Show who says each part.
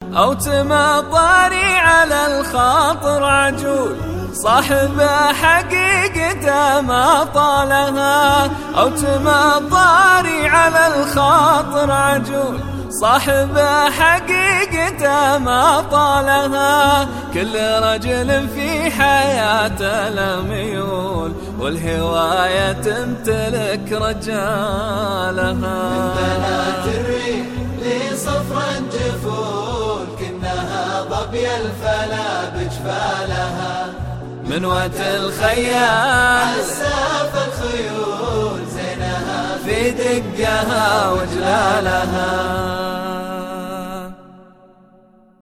Speaker 1: أو تمطري على الخاطر عجول صاحب حقيقته ما طالها. أو تمطري على الخاطر عجول صاحب حقيقته ما طالها. كل رجل في حياته لميول والهواية تمتلك رجالها.
Speaker 2: من بنات الريح لصفر الجفول كنها ظبي الفلا بجفالها.
Speaker 1: من وقت الخيال
Speaker 2: عساف الخيول زينها
Speaker 1: في دقها وجلالها.